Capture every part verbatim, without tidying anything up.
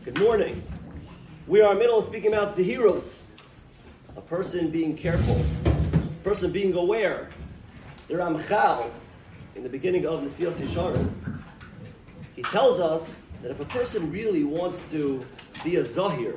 Good morning. We are in the middle of speaking about Zehiros, a person being careful, a person being aware. The Ramchal, in the beginning of Nesiyos Yesharim, he tells us that if a person really wants to be a Zahir,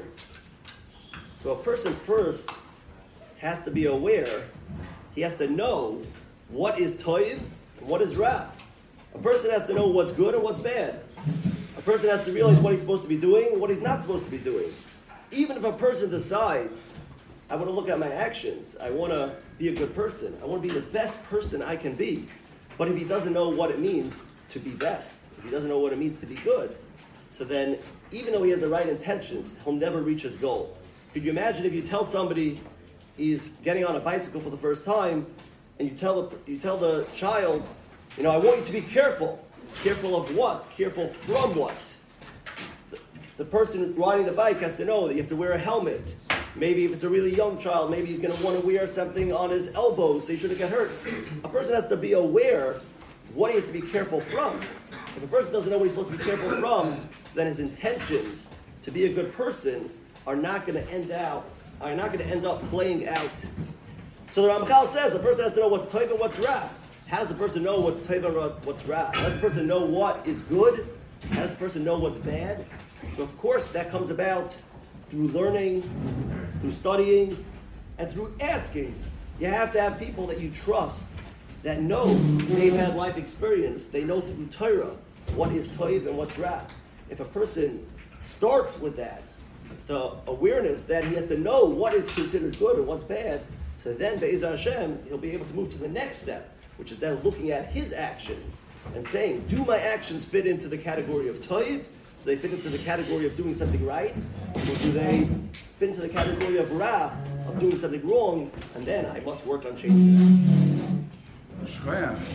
so a person first has to be aware, he has to know what is Toiv and what is Ra. A person has to know what's good and what's bad. A person has to realize what he's supposed to be doing and what he's not supposed to be doing. Even if a person decides, I want to look at my actions, I want to be a good person, I want to be the best person I can be, but if he doesn't know what it means to be best, if he doesn't know what it means to be good, so then even though he has the right intentions, he'll never reach his goal. Could you imagine if you tell somebody he's getting on a bicycle for the first time, and you tell the, you tell the child, you know, I want you to be careful. Careful of what? Careful from what? The, the person riding the bike has to know that you have to wear a helmet. Maybe if it's a really young child, maybe he's going to want to wear something on his elbows so he shouldn't get hurt. A person has to be aware what he has to be careful from. If a person doesn't know what he's supposed to be careful from, so then his intentions to be a good person are not going to end out, are not going to end up playing out. So the Ramchal says a person has to know what's Toiv and what's Ra. How does a person know what's Toiv and what's Ra? How does a person know what is good? How does a person know what's bad? So of course that comes about through learning, through studying, and through asking. You have to have people that you trust, that know they've had life experience. They know through Torah what is Toiv and what's Ra. If a person starts with that, the awareness that he has to know what is considered good and what's bad, so then Be'ezah Hashem, he'll be able to move to the next step, which is then looking at his actions and saying, do my actions fit into the category of Toiv? Do they fit into the category of doing something right? Or do they fit into the category of Ra, of doing something wrong? And then I must work on changing that.